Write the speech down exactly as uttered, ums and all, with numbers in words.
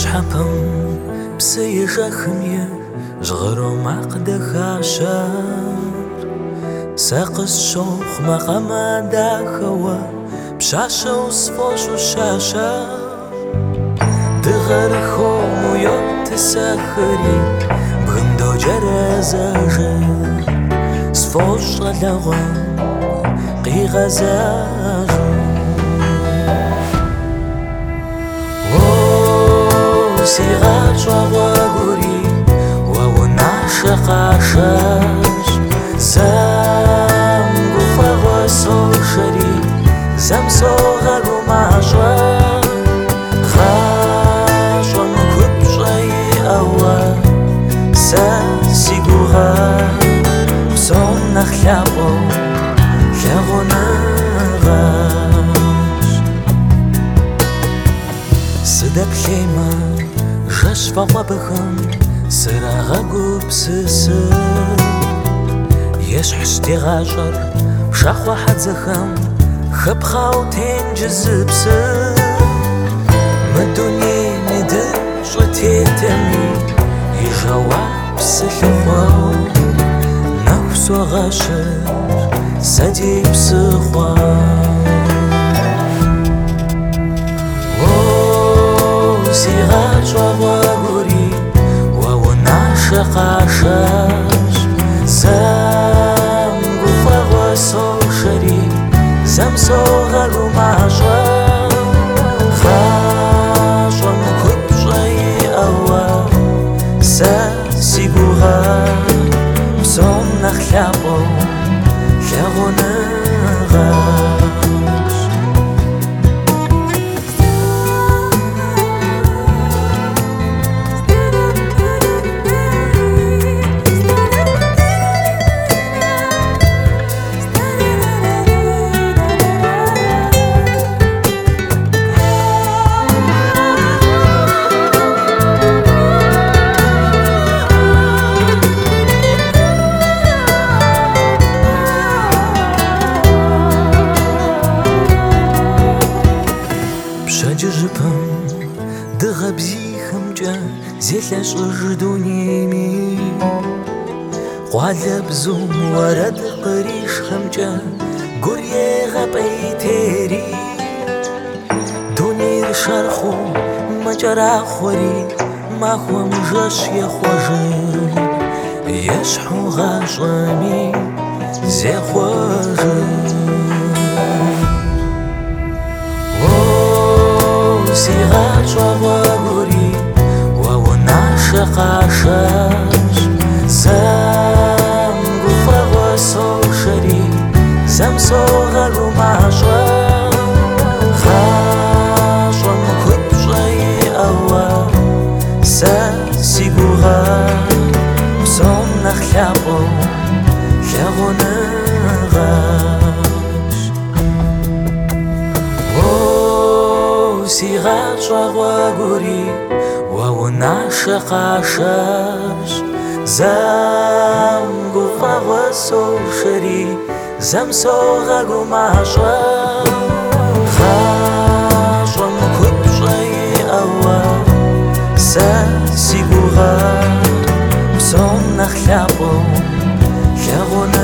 Ешхапам псыежэхымэ жгъырэу макъыдэхащэр сэ къысщохъу макъамэ дахэуэ пщащэу сфӀощӀу щащэр дыгъэр хуэму йотысэхэри бгым доджэрэзэжыр сфӀощӀ щӀалэгъуэм къигъэзэжыр си гъащӀэ гъуэгури уэ унашэ къашэщ зэм гуфӀэгъуэ сошэри зэм согъэгу мащӀэ гъащӀэм купщӀэ иӀэуэ сэ си гугъэр псом нэхъ лъапӀэу лъагъуныгъэщ сыдэплъеймэ жэщ фӀэгъуэбэхэм сырагъэгупсысыр ещхь щтегъащӀэр пшахъуэ хьэдзэхэм хэпхъэу тенджызыпсыр мы дунейм и дыщӀэ тетэми и жэуап псылъыхъуэу нэху согъэщыр сэ ди псыхъуэм си гъащӀэ гъуэгури уэ унашэ къашэщ зэм гуфӀэгъуэ сошэри зэм согъэгу мащӀэ гъащӀэм купщӀэ иӀэуэ сэ си гугъэр псом нэхъ лъапӀэу лъагъуныгъэщ Пщэдджыжьыпэм дыгъэ бзийхэмкӀэ зелъэщӀыж дунейми къуалэбзум уэрэд къришхэмкӀэ гур егъэпӀейтери дунейр шэрхъыу мэкӀэрахъуэри махуэм жэщ ехъуэжыр ещхьу гъащӀэми зехъуэжыр си гъащӀэ гъуэгури уэ унашэ къашэщ зэм гуфӀэгъуэ сошэри зэм согъэгу мащӀэ гъащӀэм купщӀэ иӀэуэ сэ си гугъэр псом нэхъ лъапӀэу лъагъуныгъэщ си гъащӀэ гъуэгури уэ унашэ къашэщ зэм гуфӀэгъуэ сошэри зэм согъэгу мащӀэ гъащӀэм купщӀэ иӀэуэ сэ си гугъэр псом нэхъ лъапӀэу лъагъуныгъэщ